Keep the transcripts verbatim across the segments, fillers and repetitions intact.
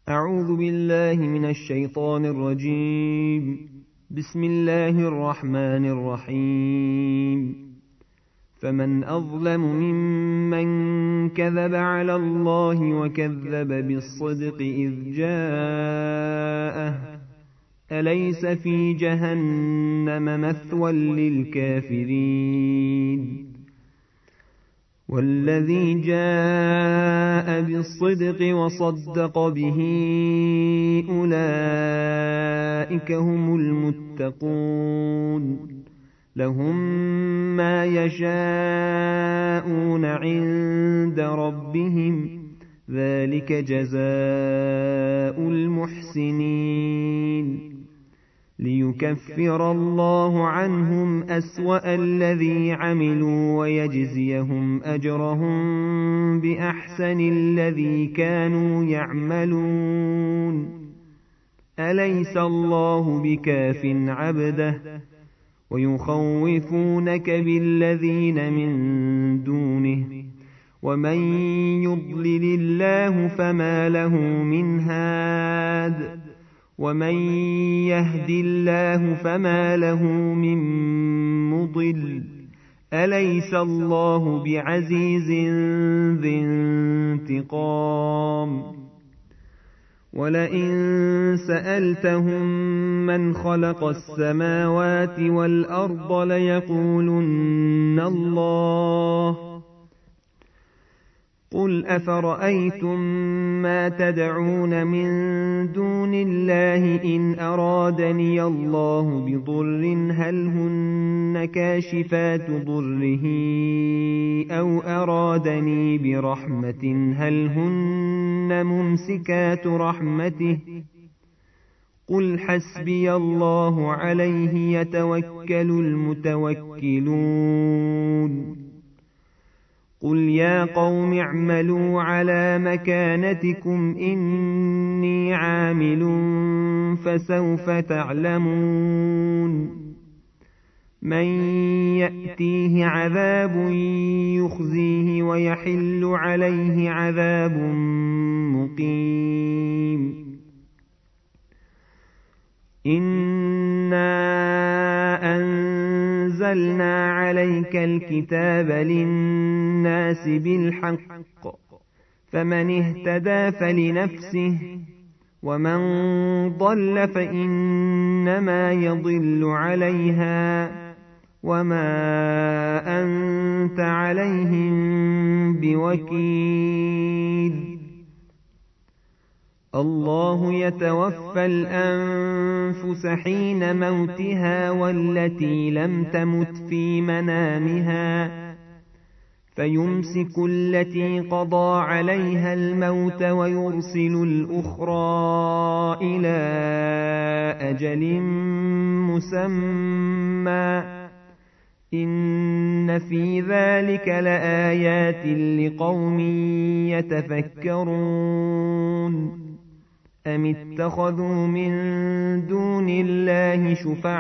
أعوذ بالله من الشيطان الرجيم. بسم الله الرحمن الرحيم. فمن أظلم ممن كذب على الله وكذب بالصدق إذ جاءه أليس في جهنم مثوى للكافرين والذي جاء بالصدق وصدق به أولئك هم المتقون لهم ما يشاءون عند ربهم ذلك جزاء المحسنين ليكفر الله عنهم أسوأ الذي عملوا ويجزيهم أجرهم بأحسن الذي كانوا يعملون أليس الله بكاف عبده ويخوفونك بالذين من دونه ومن يضلل الله فما له من هاد ومن يهد الله فما له من مضل أليس الله بعزيز ذي انتقام ولئن سألتهم من خلق السماوات والأرض ليقولن الله قل أفرأيتم ما تدعون من دون الله إن أرادني الله بضر هل هن كاشفات ضره أو أرادني برحمة هل هن ممسكات رحمته قل حسبي الله عليه يتوكل المتوكلون قل يا قوم اعملوا على مكانتكم إني عامل فسوف تعلمون من يأتيه عذاب يخزيه ويحل عليه عذاب مقيم إنا أنزلنا عليك الكتاب للناس بالحق فمن اهتدى فلنفسه ومن ضل فإنما يضل عليها وما أنت عليهم بوكيل الله يتوفى الأنفس حين موتها والتي لم تمت في منامها فيمسك التي قضى عليها الموت ويرسل الأخرى إلى أجل مسمى إن في ذلك لآيات لقوم يتفكرون أم اتخذوا من دون الله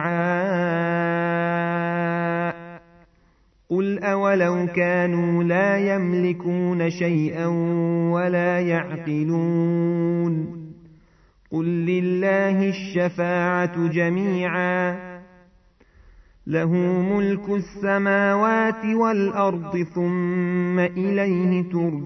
شفعاء قل أولو كانوا لا يملكون شيئا ولا يعقلون قل لله الشفاعة جميعا له ملك السماوات والأرض ثم إليه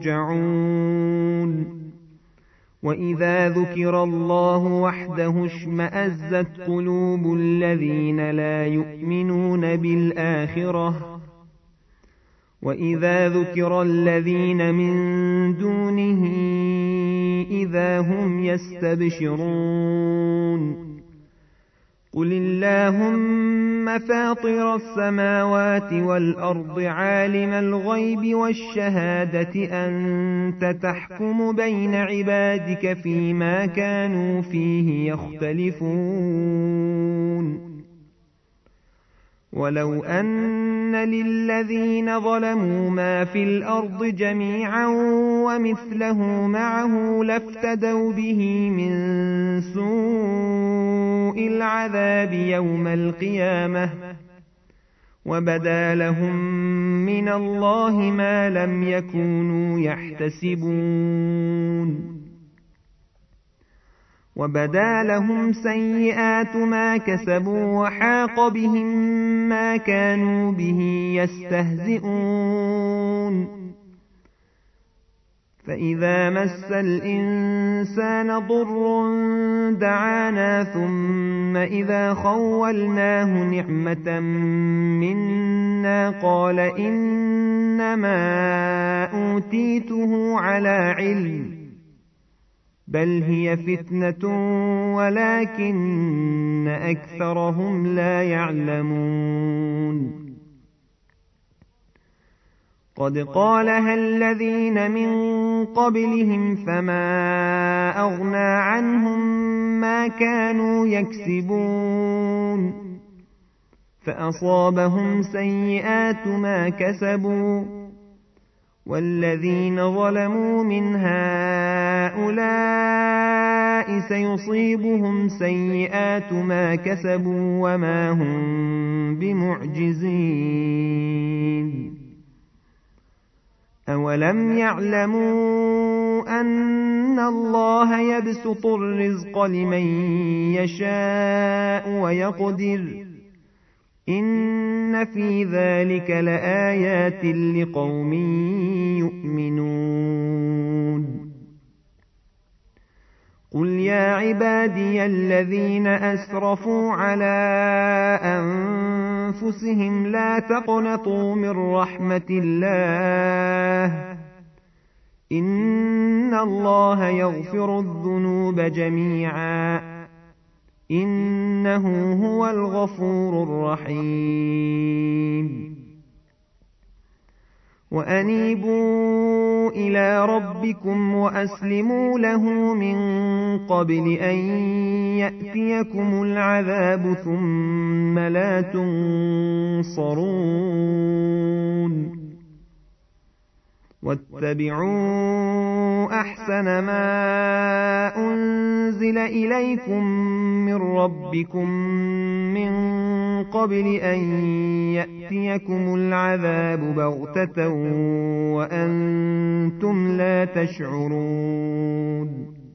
ترجعون وإذا ذكر الله وحده اشمأزت قلوب الذين لا يؤمنون بالآخرة وإذا ذكر الذين من دونه إذا هم يستبشرون قل اللهم فاطر السماوات والأرض عالم الغيب والشهادة أنت تحكم بين عبادك فيما كانوا فيه يختلفون ولو أن للذين ظلموا ما في الأرض جميعا ومثله معه لافتدوا به من سوء العذاب يوم القيامة وبدا لهم من الله ما لم يكونوا يحتسبون وبدا لهم سيئات ما كسبوا وحاق بهم ما كانوا به يستهزئون فإذا مس الإنسان ضر دعانا ثم إذا خولناه نعمة منا قال إنما أوتيته على علم بل هي فتنة ولكن أكثرهم لا يعلمون قد قالها الذين من قبلهم فما أغنى عنهم ما كانوا يكسبون فأصابهم سيئات ما كسبوا والذين ظلموا من هؤلاء سيصيبهم سيئات ما كسبوا وما هم بمعجزين أولم يعلموا أن الله يبسط الرزق لمن يشاء ويقدر إن في ذلك لآيات لقوم يؤمنون قل يا عبادي الذين أسرفوا على أنفسهم لا تقنطوا من رحمة الله إن الله يغفر الذنوب جميعا إنه هو الغفور الرحيم وأنيبوا إلى ربكم وأسلموا له من قبل أن يأتيكم العذاب ثم لا تنصرون واتبعوا أحسن ما أنزل إليكم من ربكم من قبل أن يأتيكم العذاب بغتة وأنتم لا تشعرون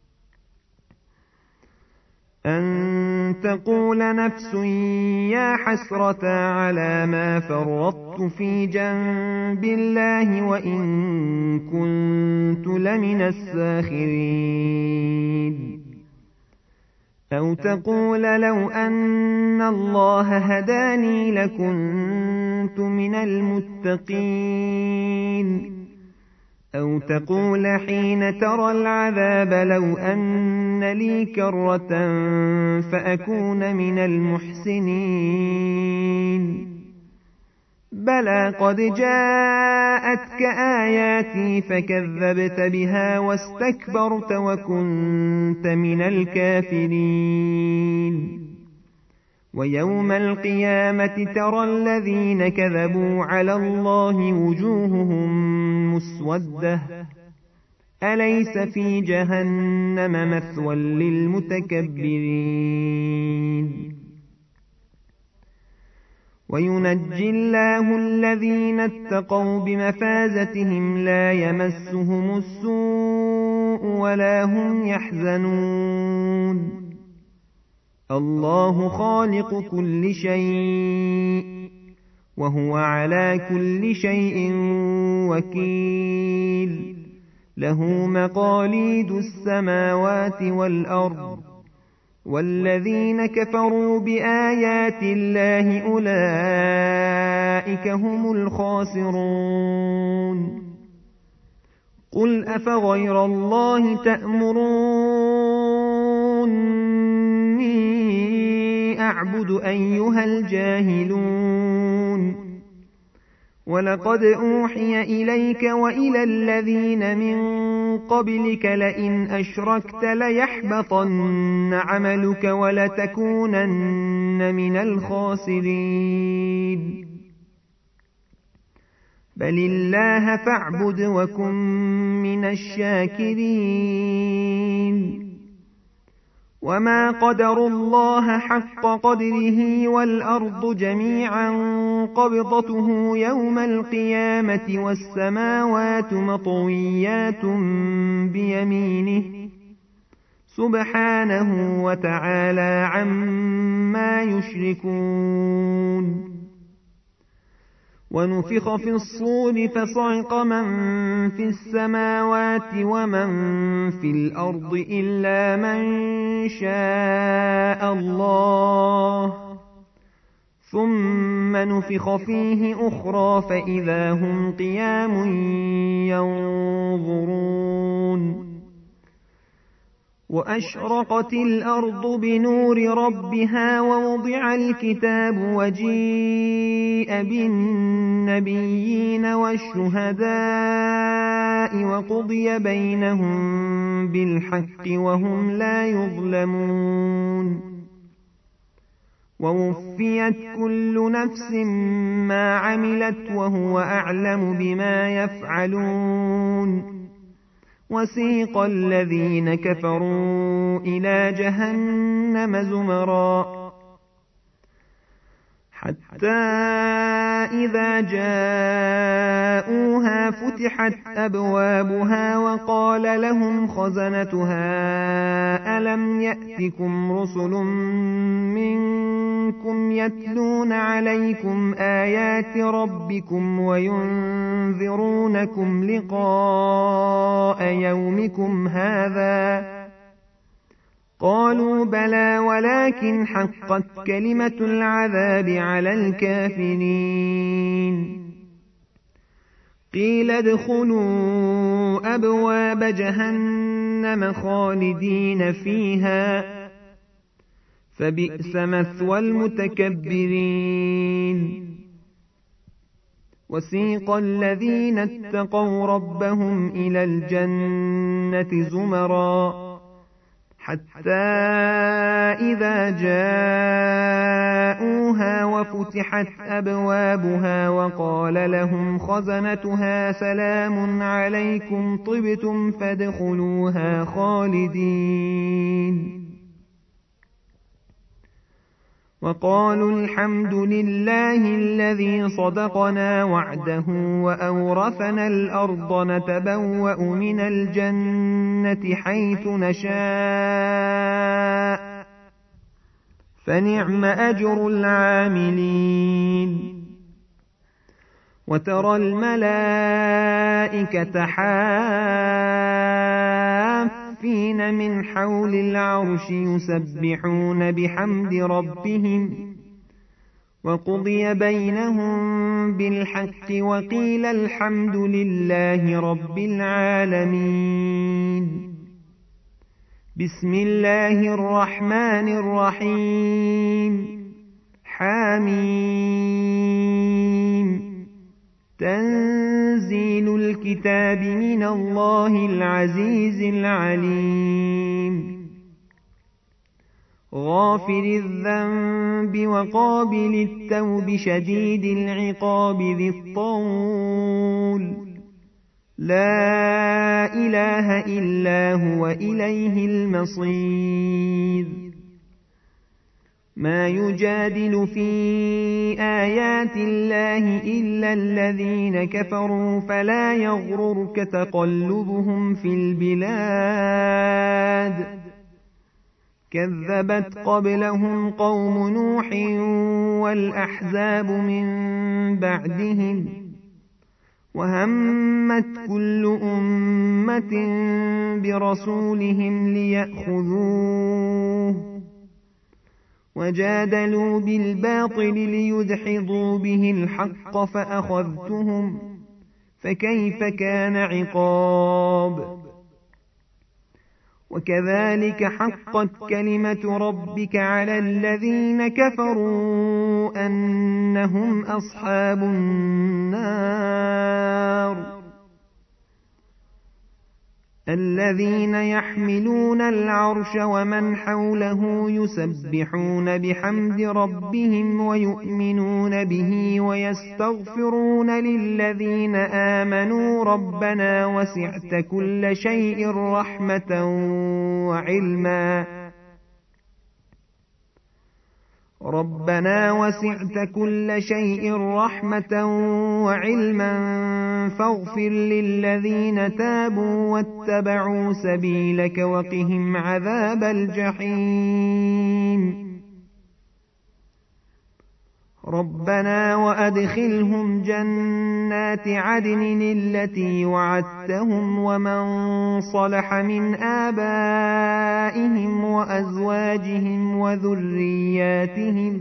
أن تقول نفس يا حسرة على ما فرطت في جنب الله وإن كنت لمن الساخرين أو تقول لو أن الله هداني لكنت من المتقين أو تقول حين ترى العذاب لو أن لي كرة فأكون من المحسنين بلى قد جاءتك آياتي فكذبت بها واستكبرت وكنت من الكافرين ويوم القيامة ترى الذين كذبوا على الله وجوههم مسودة أليس في جهنم مثوى للمتكبرين وينجي الله الذين اتقوا بمفازتهم لا يمسهم السوء ولا هم يحزنون الله خالق كل شيء وهو على كل شيء وكيل له مقاليد السماوات والأرض والذين كفروا بآيات الله أولئك هم الخاسرون قل أفغير الله تأمروني أعبد أيها الجاهلون ولقد أوحي إليك وإلى الذين من قبلك لئن أشركت ليحبطن عملك ولتكونن من الخاسرين بل الله فاعبد وكن من الشاكرين وما قدروا الله حق قدره والأرض جميعا قبضته يوم القيامة والسماوات مطويات بيمينه سبحانه وتعالى عما يشركون. ونفخ في الصور فصعق من في السماوات ومن في الأرض إلا من شاء الله، ثم نفخ فيه أخرى فإذا هم قيام ينظرون. وأشرقت الأرض بنور ربها ووضع الكتاب وجيء بالنبيين والشهداء وقضي بينهم بالحق وهم لا يظلمون. ووفيت كل نفس ما عملت وهو أعلم بما يفعلون. وسيق الذين كفروا إلى جهنم زمرا حتى إذا جاءوها فتحت أبوابها وقال لهم خزنتها ألم يأتكم رسل منكم يتلون عليكم آيات ربكم وينذرونكم لقاء يومكم هذا؟ قالوا بلى ولكن حقت كلمة العذاب على الكافرين. قيل ادخلوا أبواب جهنم خالدين فيها فبئس مثوى المتكبرين. وسيق الذين اتقوا ربهم إلى الجنة زمرا حتى إذا جاءوها وفتحت أبوابها وقال لهم خزنتها سلام عليكم طبتم فادخلوها خالدين. وقالوا الحمد لله الذي صدقنا وعده وأورثنا الأرض نتبوأ من الجنة حيث نشاء فنعم أجر العاملين. وترى الملائكة حافين من حول العرش يسبحون بحمد ربهم وقضي بينهم بالحق وقيل الحمد لله رب العالمين. بسم الله الرحمن الرحيم. حميم. تنزيل الكتاب من الله العزيز العليم. غافر الذنب وقابل التوب شديد العقاب ذي الطول لا إله إلا هو إليه المصير. ما يجادل في آيات الله إلا الذين كفروا فلا يغررك تقلبهم في البلاد. كذبت قبلهم قوم نوح والأحزاب من بعدهم وهمت كل أمة برسولهم ليأخذوه وجادلوا بالباطل ليدحضوا به الحق فأخذتهم فكيف كان عقاب. وكذلك حقت كلمة ربك على الذين كفروا أنهم أصحاب النار. الذين يحملون العرش ومن حوله يسبحون بحمد ربهم ويؤمنون به ويستغفرون للذين آمنوا ربنا وسعت كل شيء رحمة وعلما ربنا وسعت كل شيء رحمة وعلما فاغفر للذين تابوا واتبعوا سبيلك وقهم عذاب الجحيم ربنا وأدخلهم جنات عدن التي وعدتهم ومن صلح من آبائهم وأزواجهم وذرياتهم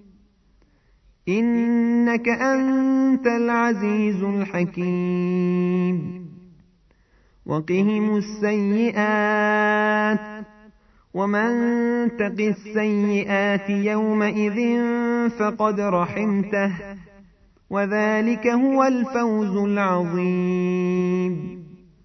إنك أنت العزيز الحكيم وقهم السيئات ومن تق السيئات يومئذ فقد رحمته وذلك هو الفوز العظيم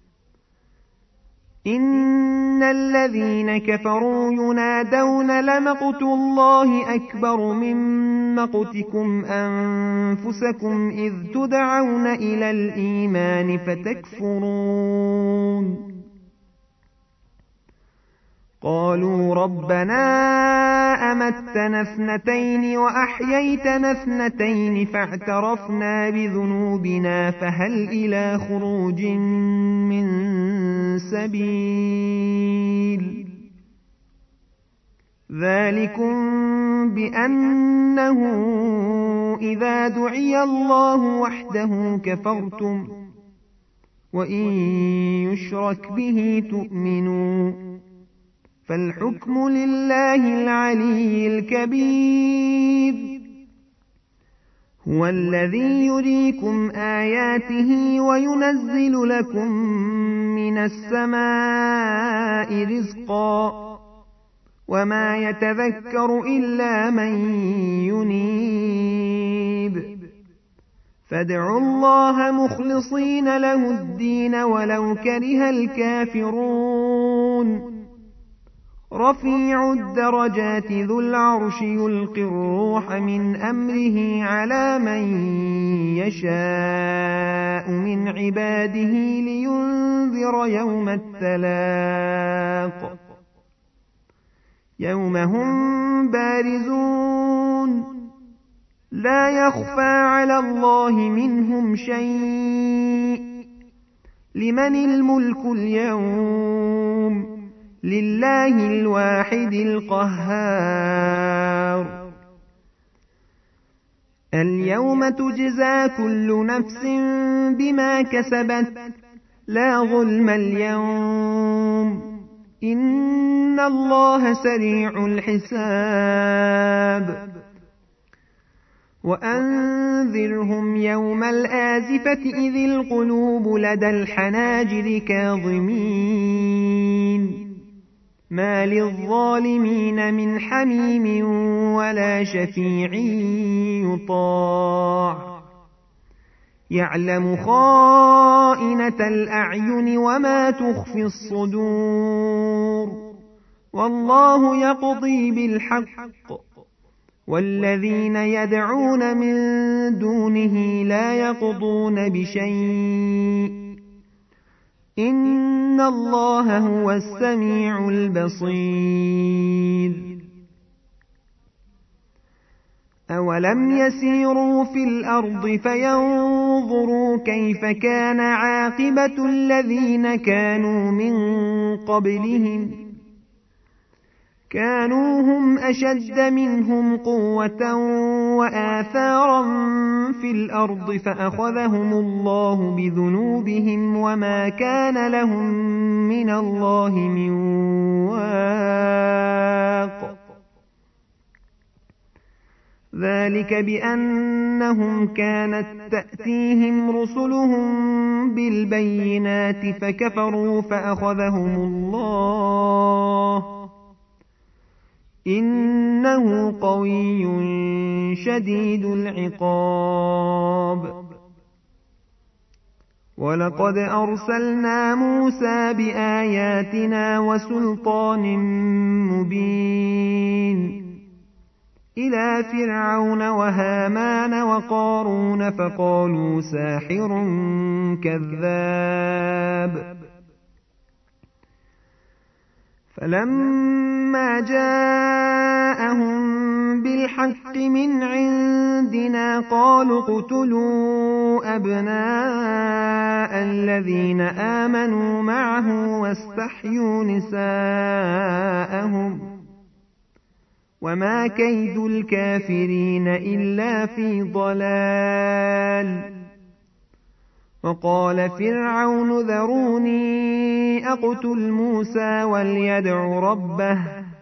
إن الذين كفروا ينادون لمقت الله أكبر من مقتكم أنفسكم إذ تدعون إلى الإيمان فتكفرون قالوا ربنا أمتنا اثنتين وأحييتنا اثنتين فاعترفنا بذنوبنا فهل إلى خروج من سبيل ذلكم بأنه إذا دعي الله وحده كفرتم وإن يشرك به تؤمنوا فالحكم لله العلي الكبير هو الذي يريكم آياته وينزل لكم من السماء رزقا وما يتذكر إلا من ينيب فادعوا الله مخلصين له الدين ولو كره الكافرون رفيع الدرجات ذو العرش يلقي الروح من أمره على من يشاء من عباده لينذر يوم التلاق يوم هم بارزون لا يخفى على الله منهم شيء لمن الملك اليوم لله الواحد القهار اليوم تجزى كل نفس بما كسبت لا ظلم اليوم إن الله سريع الحساب وأنذرهم يوم الآزفة إذ القلوب لدى الحناجر كاظمين ما للظالمين من حميم ولا شفيع يطاع يعلم خائنة الأعين وما تخفي الصدور والله يقضي بالحق والذين يدعون من دونه لا يقضون بشيء إن الله هو السميع البصير أولم يسيروا في الأرض فينظروا كيف كان عاقبة الذين كانوا من قبلهم كانوا هم أشد منهم قوة وآثارا في الأرض فأخذهم الله بذنوبهم وما كان لهم من الله من واق ذلك بأنهم كانت تأتيهم رسلهم بالبينات فكفروا فأخذهم الله إنه قوي شديد العقاب ولقد أرسلنا موسى بآياتنا وسلطان مبين إلى فرعون وهامان وقارون فقالوا ساحر كذاب فلما جاءهم بالحق من عندنا قالوا اقتلوا أبناء الذين آمنوا معه واستحيوا نساءهم وما كيد الكافرين إلا في ضلال. وقال فرعون ذروني أقتل موسى وليدع ربه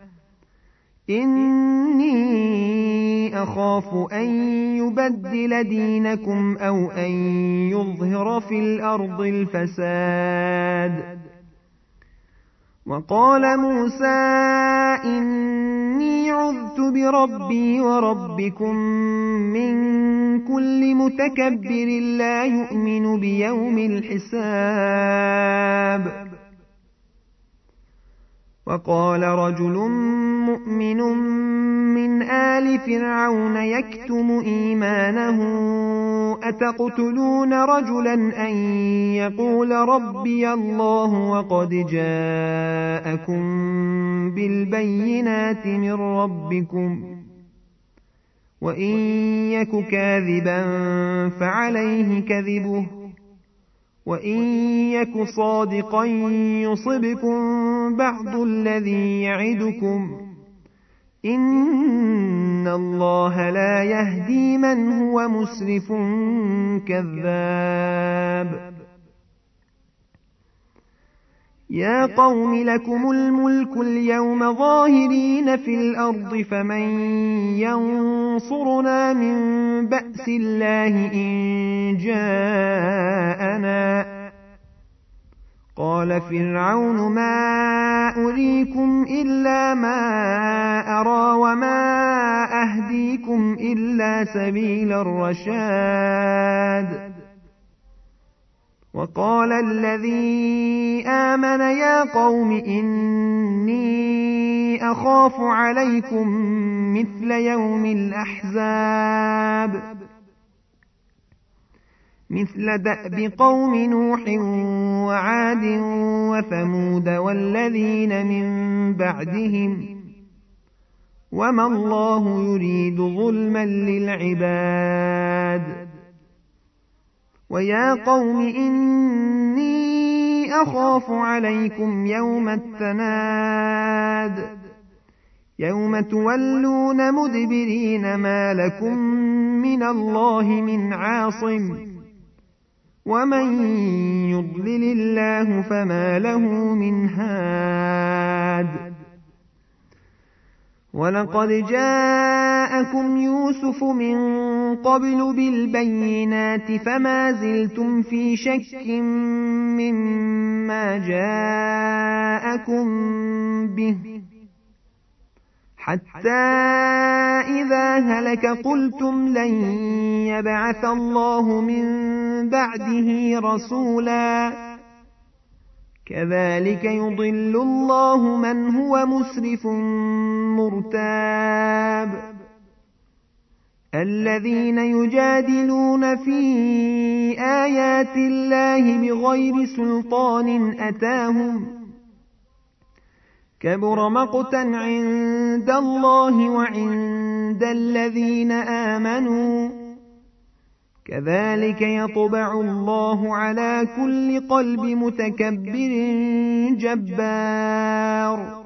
إني أخاف أن يبدل دينكم أو أن يظهر في الأرض الفساد. وقال موسى إني عذت بربي وربكم من كل متكبر لا يؤمن بيوم الحساب. وقال رجل مؤمن من آل فرعون يكتم إيمانه أتقتلون رجلا أن يقول ربي الله وقد جاءكم بالبينات من ربكم وإن يك كاذبا فعليه كذبه وإن يك صادقا يصبكم بعض الذي يعدكم إن الله لا يهدي من هو مسرف كذاب. يا قوم لكم الملك اليوم ظاهرين في الأرض فمن ينصرنا من بأس الله إن جاءنا. قال فرعون ما أريكم إلا ما أرى وما أهديكم إلا سبيل الرشاد. وقال الذي آمن يا قوم إني أخاف عليكم مثل يوم الأحزاب مثل دأب قوم نوح وعاد وثمود والذين من بعدهم وما الله يريد ظلما للعباد. ويا قوم إني أخاف عليكم يوم التناد يوم تولون مدبرين ما لكم من الله من عاصم ومن يضلل الله فما له من هاد. ولقد جاءكم يوسف من قبل بالبينات فما زلتم في شك مما جاءكم به حتى إذا هلك قلتم لن يبعث الله من بعده رسولا كذلك يضل الله من هو مسرف مرتاب. الذين يجادلون في آيات الله بغير سلطان أتاهم كبر مقتا عند الله وعند الذين آمنوا كذلك يطبع الله على كل قلب متكبر جبار.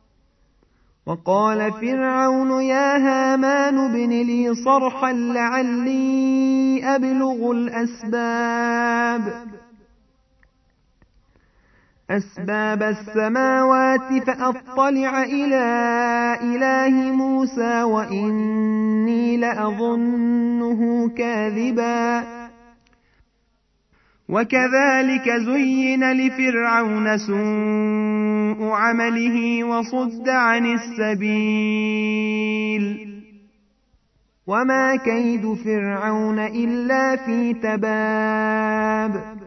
وقال فرعون يا هامان ابن لي صرحا لعلي أبلغ الأسباب أسباب السماوات فأطلع إلى إله موسى وإني لأظنه كاذبا. وكذلك زين لفرعون سوء عمله وصد عن السبيل وما كيد فرعون إلا في تباب.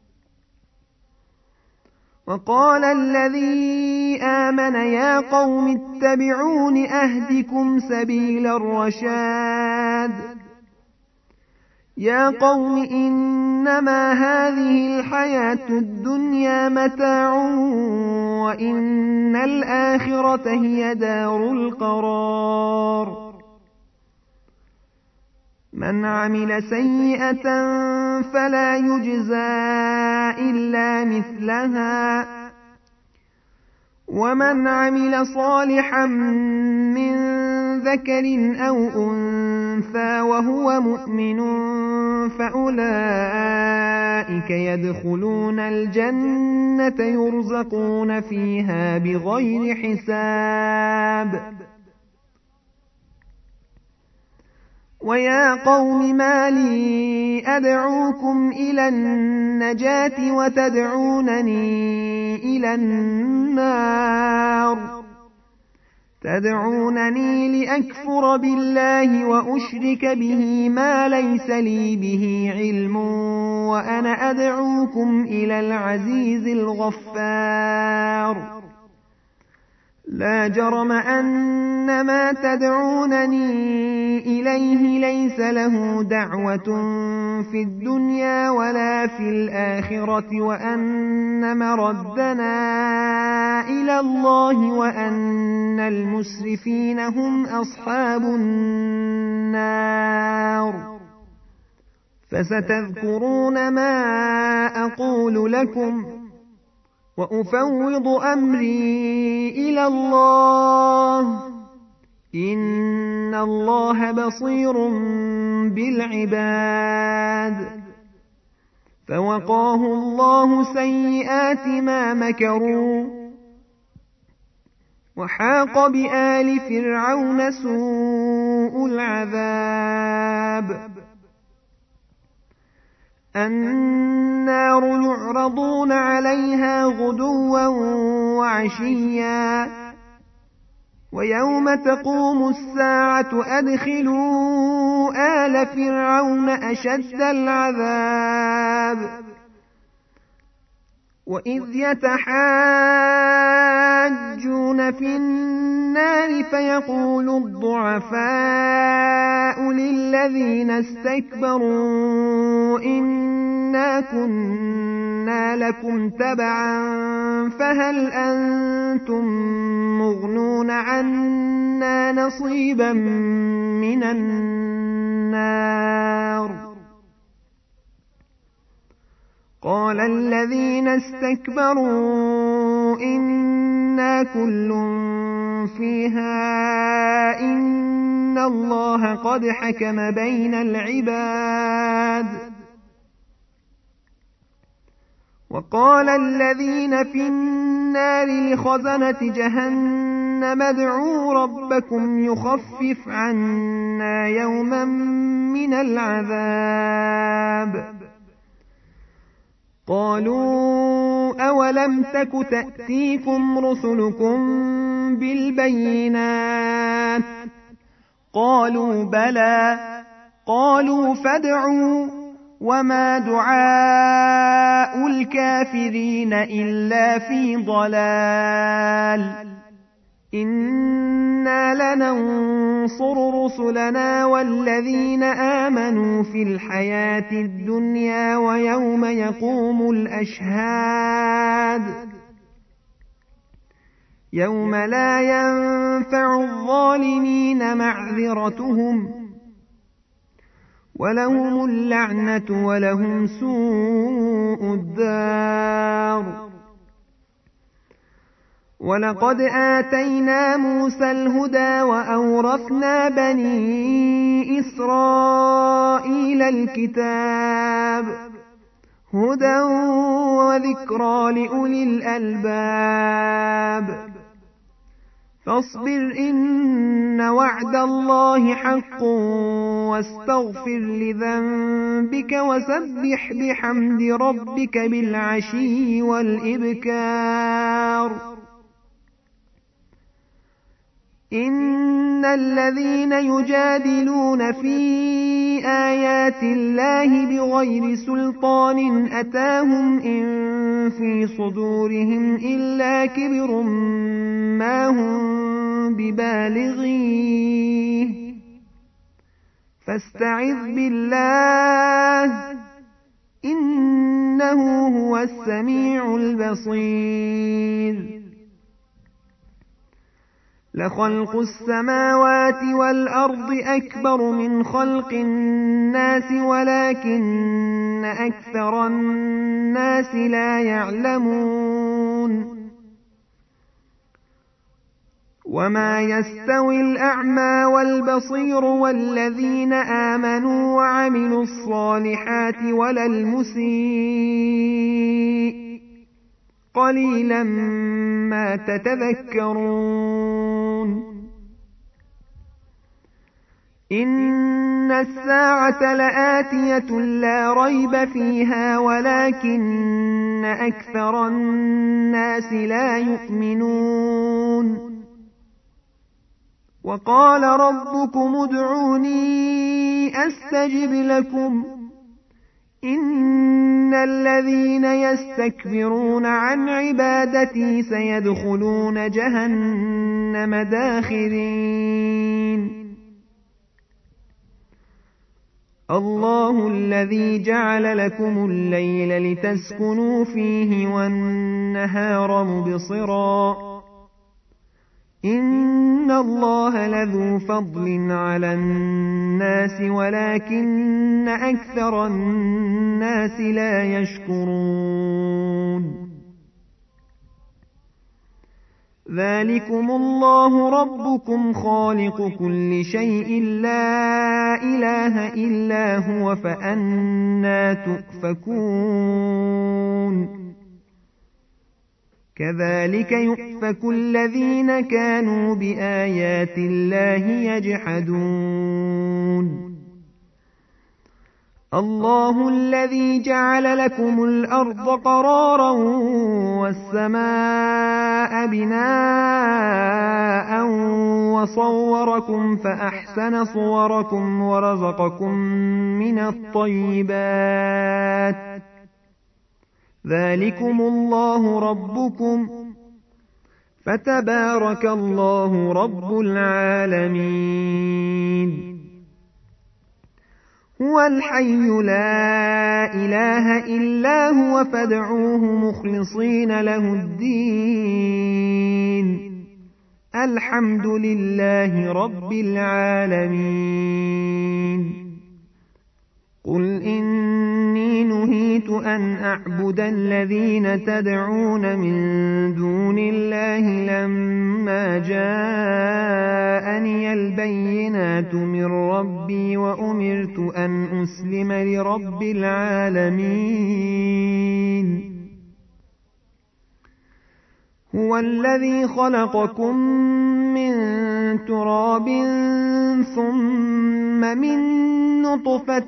وقال الذي آمن يا قوم اتبعون أهدكم سبيل الرشاد. يا قوم إنما هذه الحياة الدنيا متاع وإن الآخرة هي دار القرار. من عمل سيئة فلا يجزى إلا مثلها ومن عمل صالحا من ذكر أو أنثى وهو مؤمن فأولئك يدخلون الجنة يرزقون فيها بغير حساب. ويا قوم ما لي أدعوكم إلى النجاة وتدعونني إلى النار تدعونني لأكفر بالله وأشرك به ما ليس لي به علم وأنا أدعوكم إلى العزيز الغفار. لا جرم أن ما تدعونني إليه ليس له دعوة في الدنيا ولا في الآخرة وأن مردنا إلى الله وأن المسرفين هم أصحاب النار. فستذكرون ما أقول لكم وأفوض أمري إلى الله إن الله بصير بالعباد. فوقاه الله سيئات ما مكروا وحاق بآل فرعون سوء العذاب. النار يعرضون عليها غدوا وعشيا ويوم تقوم الساعة أدخلوا آل فرعون أشد العذاب. وإذ يتحاجون في النار فيقول الضعفاء للذين استكبروا إنا كنا لكم تبعا فهل أنتم مغنون عنا نصيبا من النار. قال الذين استكبروا إنا كل فيها إن الله قد حكم بين العباد. وقال الذين في النار لخزنة جهنم ادعوا ربكم يخفف عنا يوما من العذاب. قالوا أولم تك تأتيكم رسلكم بالبينات قالوا بلى قالوا فادعوا وما دعاء الكافرين إلا في ضلال. إنا لننصر رسلنا والذين آمنوا في الحياة الدنيا ويوم يقوم الأشهاد يوم لا ينفع الظالمين معذرتهم ولهم اللعنة ولهم سوء الدار. ولقد آتينا موسى الهدى وأورثنا بني إسرائيل الكتاب هدى وذكرى لأولي الألباب. فاصبر إن وعد الله حق واستغفر لذنبك وسبح بحمد ربك بالعشي والإبكار. إن الذين يجادلون في آيات الله بغير سلطان أتاهم إن في صدورهم إلا كبر ما هم ببالغيه فاستعذ بالله إنه هو السميع البصير. لخلق السماوات والأرض أكبر من خلق الناس ولكن أكثر الناس لا يعلمون وما يستوي الأعمى والبصير والذين آمنوا وعملوا الصالحات ولا المسيء قليلا ما تتذكرون إن الساعة لآتية لا ريب فيها ولكن أكثر الناس لا يؤمنون وقال ربكم ادعوني أستجب لكم إن الذين يستكبرون عن عبادتي سيدخلون جهنم داخرين الله الذي جعل لكم الليل لتسكنوا فيه والنهار مبصرا إن الله لذو فضل على الناس ولكن أكثر الناس لا يشكرون ذلكم الله ربكم خالق كل شيء لا إله إلا هو فأنى تؤفكون كذلك يؤفك الذين كانوا بآيات الله يجحدون الله الذي جعل لكم الأرض قرارا والسماء بناء وصوركم فأحسن صوركم ورزقكم من الطيبات ذلكم الله ربكم فتبارك الله رب العالمين هو الحي لا إله إلا هو فادعوه مخلصين له الدين الحمد لله رب العالمين قل إني نهيت أن أعبد الذين تدعون من دون الله لما جاءني البينات من ربي وأمرت أن أسلم لرب العالمين هو الذي خلقكم من تراب ثم من نطفة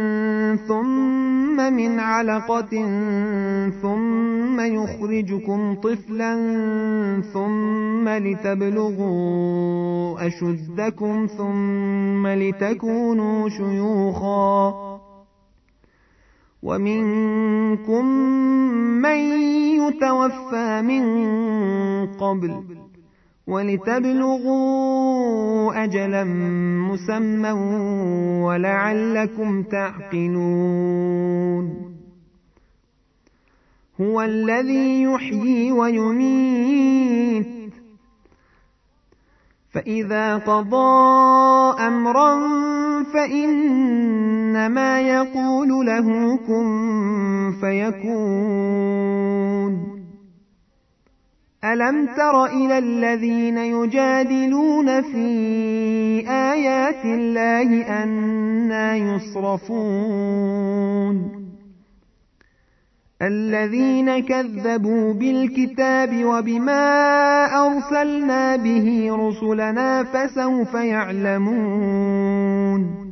ثم من علقة ثم يخرجكم طفلا ثم لتبلغوا أشدكم ثم لتكونوا شيوخا ومنكم من يتوفى من قبل ولتبلغوا أجلا مسمى ولعلكم تعقلون هو الذي يحيي ويميت فإذا قضى أمرا فإنما يقول له كن فيكون ألم تر إلى الذين يجادلون في آيات الله أنى يصرفون الذين كذبوا بالكتاب وبما أرسلنا به رسلنا فسوف يعلمون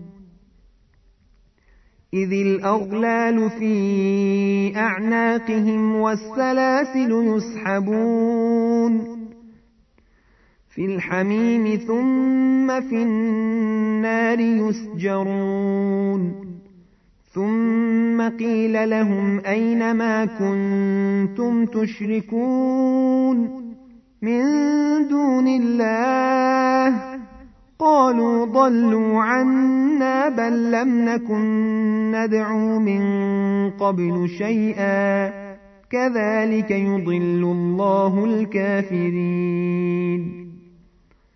إذ الأغلال في أعناقهم والسلاسل يسحبون في الحميم ثم في النار يسجرون ثم قيل لهم أين ما كنتم تشركون من دون الله قالوا ضلوا عنا بل لم نكن ندعو من قبل شيئا كذلك يضل الله الكافرين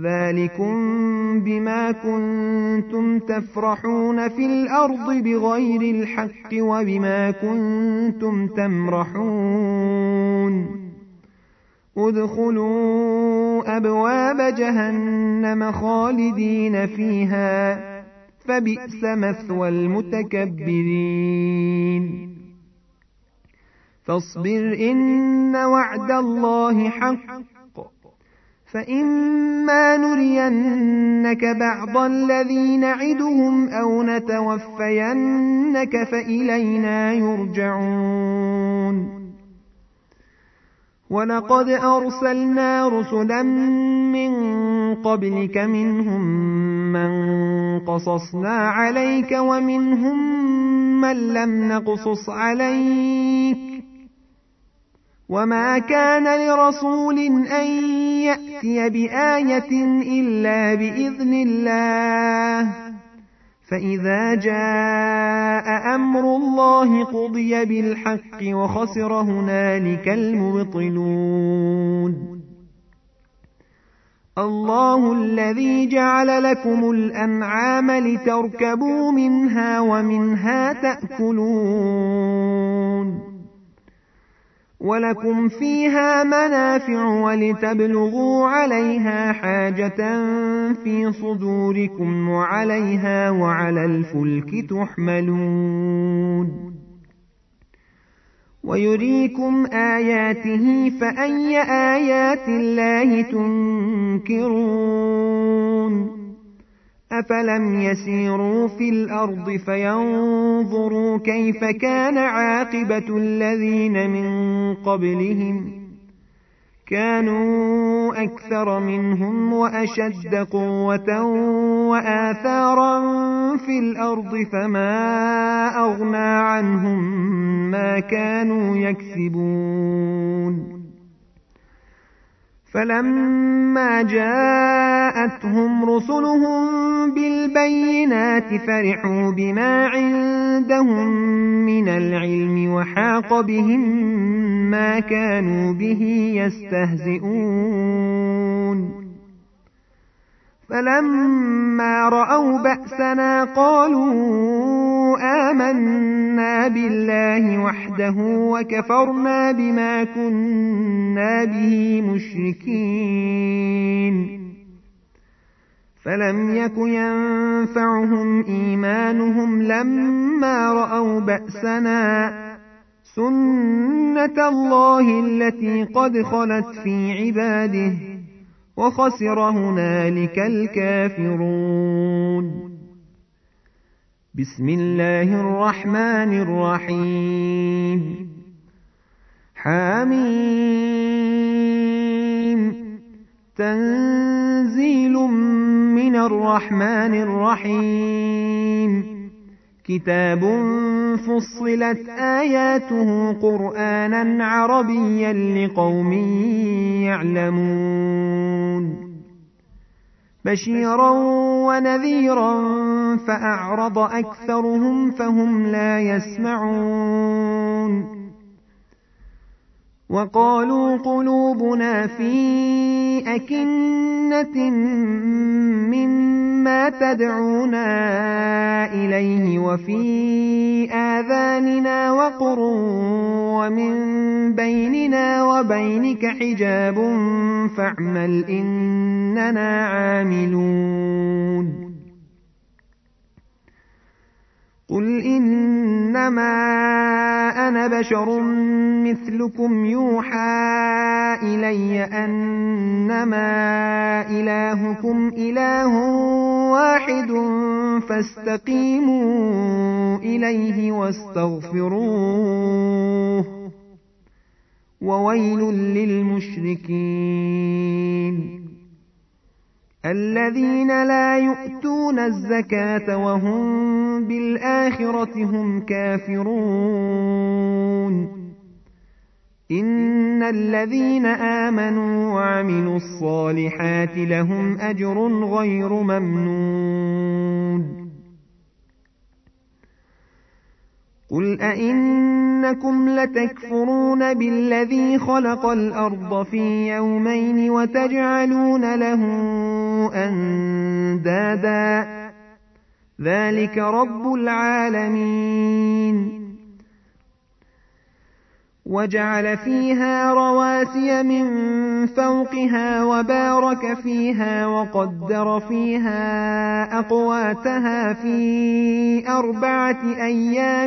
ذلكم بما كنتم تفرحون في الأرض بغير الحق وبما كنتم تمرحون ادخلوا أبواب جهنم خالدين فيها فبئس مثوى المتكبرين فاصبر إن وعد الله حق فإما نرينك بعض الذي نعدهم أو نتوفينك فإلينا يرجعون ولقد أرسلنا رسلا من قبلك منهم من قصصنا عليك ومنهم من لم نقصص عليك وما كان لرسول أن يأتي بآية إلا بإذن الله فإذا جاء أمر الله قضي بالحق وخسر هنالك المبطلون الله الذي جعل لكم الأنعام لتركبوا منها ومنها تأكلون ولكم فيها منافع ولتبلغوا عليها حاجة في صدوركم وعليها وعلى الفلك تحملون ويريكم آياته فأي آيات الله تنكرون أفلم يسيروا في الأرض فينظروا كيف كان عاقبة الذين من قبلهم كانوا أكثر منهم وأشد قوة وآثارا في الأرض فما أغنى عنهم ما كانوا يكسبون فلما جاءتهم رسلهم بالبينات فرحوا بما عندهم من العلم وحاق بهم ما كانوا به يستهزئون فلما رأوا بأسنا قالوا آمنا بالله وحده وكفرنا بما كنا به مشركين فلم يك ينفعهم إيمانهم لما رأوا بأسنا سنة الله التي قد خلت في عباده وخسر هنالك الكافرون بسم الله الرحمن الرحيم حميم تنزيل من الرحمن الرحيم كتاب فصلت آياته قرآنا عربيا لقوم يعلمون بشيرا ونذيرا فأعرض أكثرهم فهم لا يسمعون وقالوا قلوبنا في أكنة مما تدعونا إليه وفي آذاننا وقر ومن بيننا وبينك حجاب فاعمل إننا عاملون قل إنما أنا بشر مثلكم يوحى إلي أنما إلهكم إله واحد فاستقيموا إليه واستغفروه وويل للمشركين الذين لا يؤتون الزكاة وهم بالآخرة هم كافرون إن الذين آمنوا وعملوا الصالحات لهم أجر غير ممنون قل أئنكم لتكفرون بالذي خلق الأرض في يومين وتجعلون له أندادا ذلك رب العالمين وجعل فيها رواسي من فوقها وبارك فيها وقدر فيها أقواتها في أربعة أيام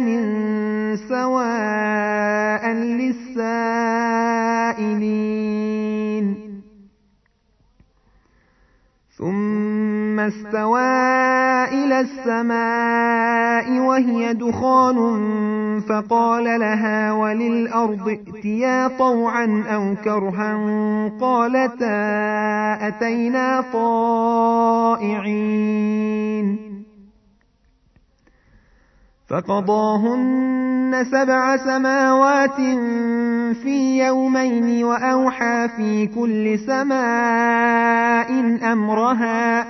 سواء للسائلين ثم استوى إلى السماء وهي دخان فقال لها وللأرض ائتيا طوعا أو كرها قالتا أتينا طائعين فقضاهن سبع سماوات في يومين وأوحى في كل سماء أمرها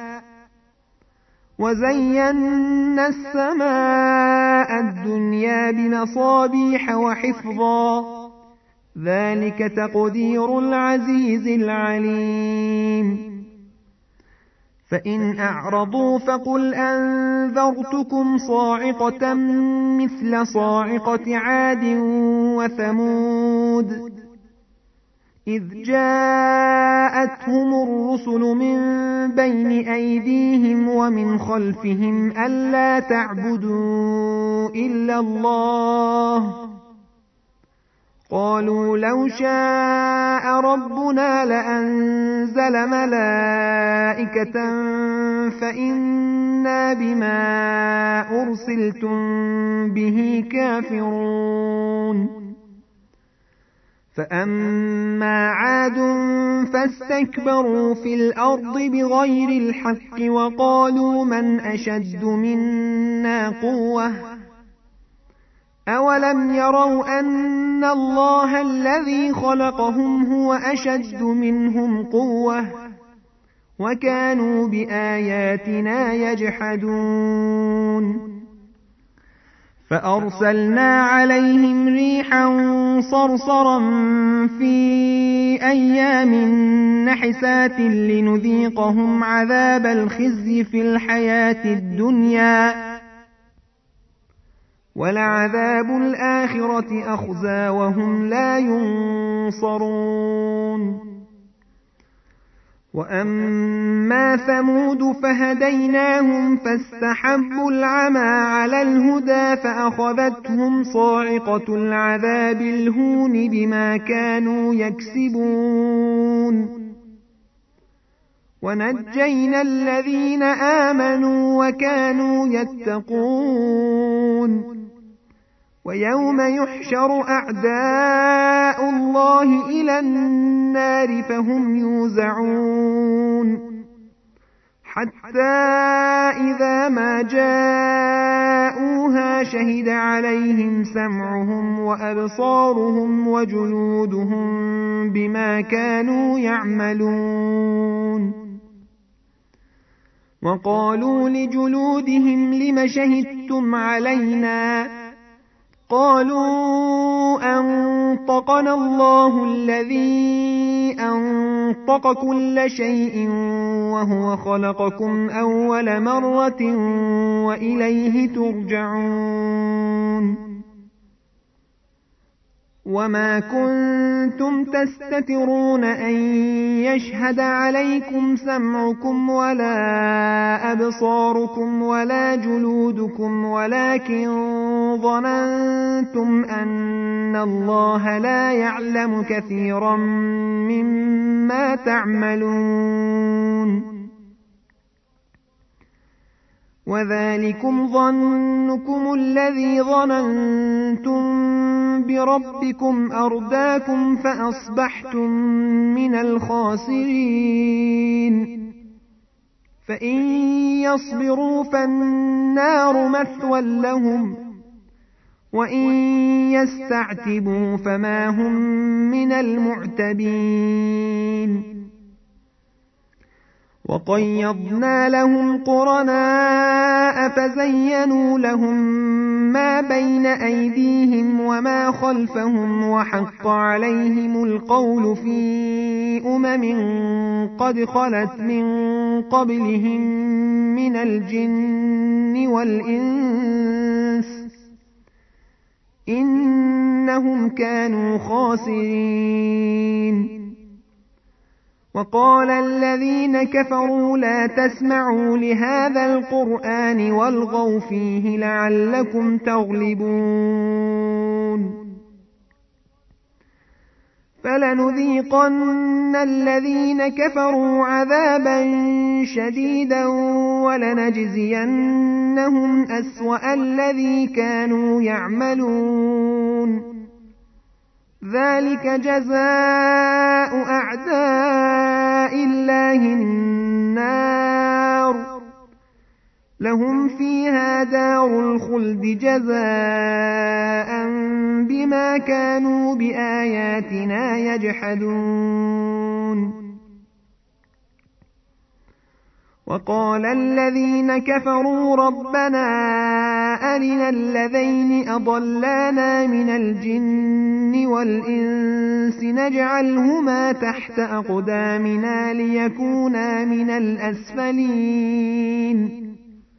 وزينا السماء الدنيا بمصابيح وحفظا ذلك تقدير العزيز العليم فإن أعرضوا فقل أنذرتكم صاعقة مثل صاعقة عاد وثمود إذ جاءتهم الرسل من بين أيديهم ومن خلفهم ألا تعبدوا إلا الله قالوا لو شاء ربنا لأنزل ملائكة فإنا بما أرسلتم به كافرون فأما عاد فاستكبروا في الأرض بغير الحق وقالوا من أشد منا قوة أولم يروا أن الله الذي خلقهم هو أشد منهم قوة وكانوا بآياتنا يجحدون فأرسلنا عليهم ريحا صرصرا في أيام نحسات لنذيقهم عذاب الخزي في الحياة الدنيا ولعذاب الآخرة أخزى وهم لا ينصرون وأما ثمود فهديناهم فاستحبوا العمى على الهدى فأخذتهم صاعقة العذاب الهون بما كانوا يكسبون ونجينا الذين آمنوا وكانوا يتقون ويوم يحشر أعداء الله إلى النار فهم يوزعون حتى إذا ما جاءوها شهد عليهم سمعهم وأبصارهم وجلودهم بما كانوا يعملون وقالوا لجلودهم لم شهدتم علينا قالوا أنطقنا الله الذي أنطق كل شيء وهو خلقكم أول مرة وإليه ترجعون وما كنتم تستترون أن يشهد عليكم سمعكم ولا أبصاركم ولا جلودكم ولكن ظننتم أن الله لا يعلم كثيرا مما تعملون وذلكم ظنكم الذي ظننتم بربكم أرداكم فأصبحتم من الخاسرين فإن يصبروا فالنار مثوى لهم وإن يستعتبوا فما هم من المعتبين وقيضنا لهم قرناء فزينوا لهم ما بين أيديهم وما خلفهم وحق عليهم القول في أمم قد خلت من قبلهم من الجن والإنس إنهم كانوا خاسرين. وقال الذين كفروا لا تسمعوا لهذا القرآن والغوا فيه لعلكم تغلبون. فلنذيقن الذين كفروا عذابا شديدا ولنجزينهم أسوأ الذي كانوا يعملون. ذلك جزاء أعداء الله النار لهم فيها دار الخلد جزاء بما كانوا بآياتنا يجحدون. وقال الذين كفروا ربنا أرنا الذين أضلانا من الجن والإنس نجعلهما تحت أقدامنا ليكونا من الأسفلين.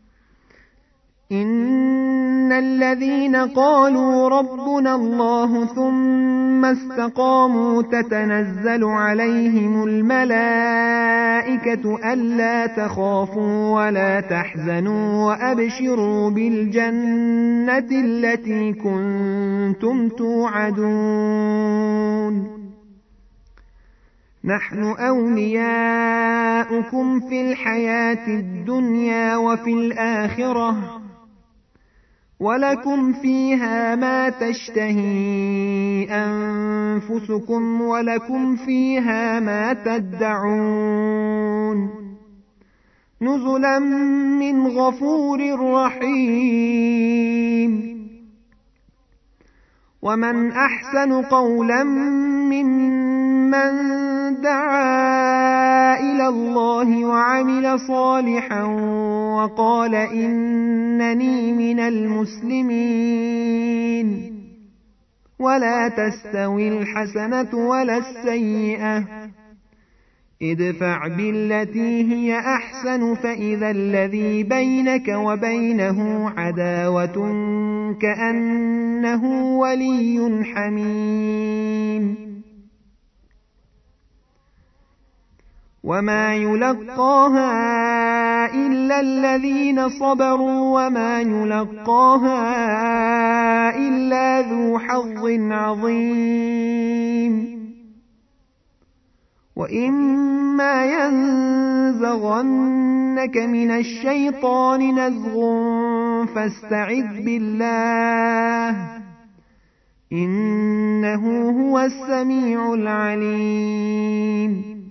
إن الذين قالوا ربنا الله ثم استقاموا تتنزل عليهم الملائكة ألا تخافوا ولا تحزنوا وأبشروا بالجنة التي كنتم توعدون. نحن أولياؤكم في الحياة الدنيا وفي الآخرة ولكم فيها ما تشتهي أنفسكم ولكم فيها ما تدعون نزلا من غفور رحيم. ومن أحسن قولا ممن دعا إلى الله وعمل صالحا وقال إنني من المسلمين. ولا تستوي الحسنة ولا السيئة ادفع بالتي هي أحسن فإذا الذي بينك وبينه عداوة كأنه ولي حميم. وما يلقاها إلا الذين صبروا وما يلقاها إلا ذو حظ عظيم. وإما ينزغنك من الشيطان نزغ فاستعذ بالله إنه هو السميع العليم.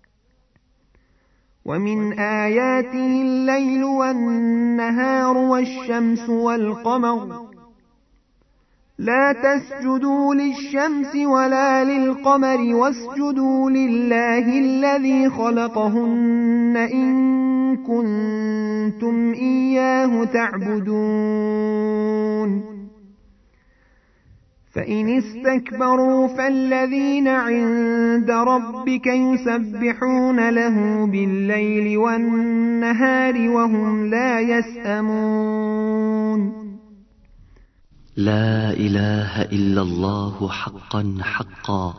ومن آياته الليل والنهار والشمس والقمر لا تسجدوا للشمس ولا للقمر واسجدوا لله الذي خلقهن إن كنتم إياه تعبدون. فإن استكبروا فالذين عند ربك يسبحون له بالليل والنهار وهم لا يسأمون. لا إله إلا الله حقا حقا،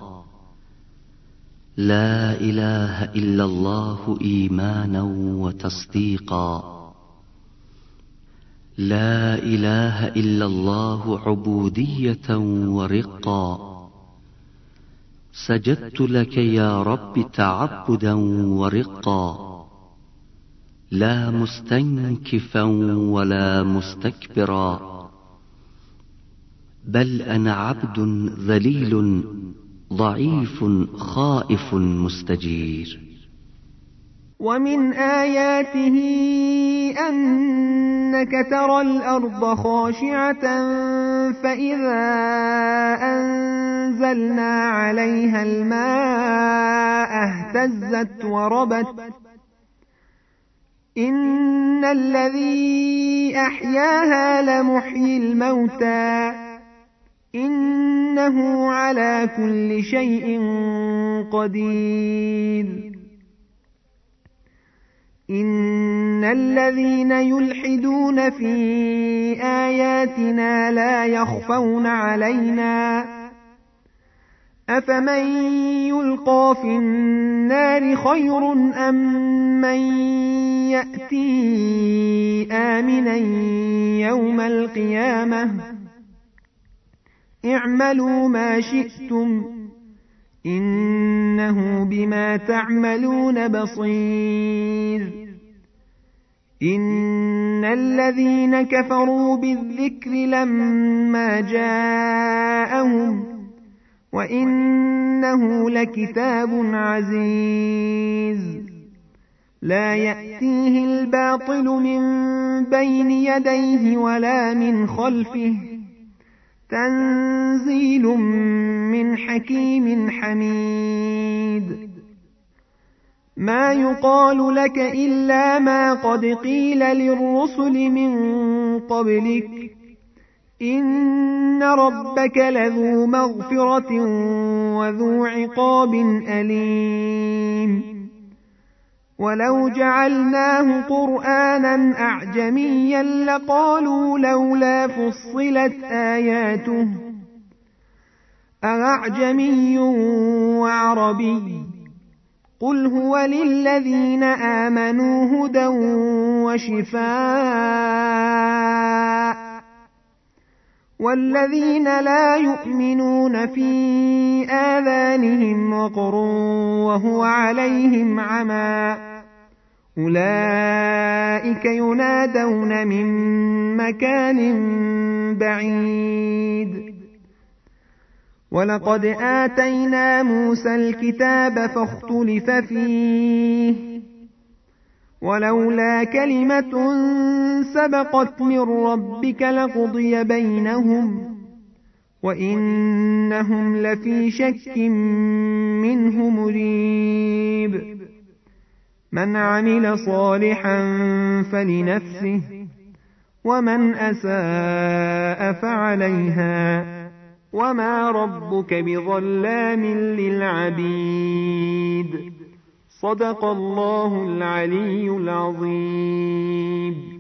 لا إله إلا الله إيمانا وتصديقا، لا إله إلا الله عبودية ورقا. سجدت لك يا رب تعبدا ورقا، لا مستنكفا ولا مستكبرا، بل أنا عبد ذليل ضعيف خائف مستجير. ومن آياته أنك ترى الأرض خاشعة فإذا أنزلنا عليها الماء اهتزت وربت إن الذي أحياها لمحيي الموتى إنه على كل شيء قدير إن الذين يلحدون في آياتنا لا يخفون علينا أفمن يلقى في النار خير أم من يأتي آمنا يوم القيامة اعملوا ما شئتم إنه بما تعملون بصير إن الذين كفروا بالذكر لما جاءهم وإنه لكتاب عزيز لا يأتيه الباطل من بين يديه ولا من خلفه تنزيل من حكيم حميد ما يقال لك إلا ما قد قيل للرسل من قبلك إن ربك لذو مغفرة وذو عقاب أليم ولو جعلناه قرآنا أعجميا لقالوا لولا فصلت آياته أعجمي وعربي قل هو للذين آمنوا هدى وشفاء والذين لا يؤمنون في آذانهم وقر وهو عليهم عمى أولئك ينادون من مكان بعيد ولقد آتينا موسى الكتاب فاختلف فيه ولولا كلمة سبقت من ربك لقضي بينهم وإنهم لفي شك منه مريب من عمل صالحا فلنفسه ومن أساء فعليها وما ربك بظلام للعبيد صدق الله العلي العظيم.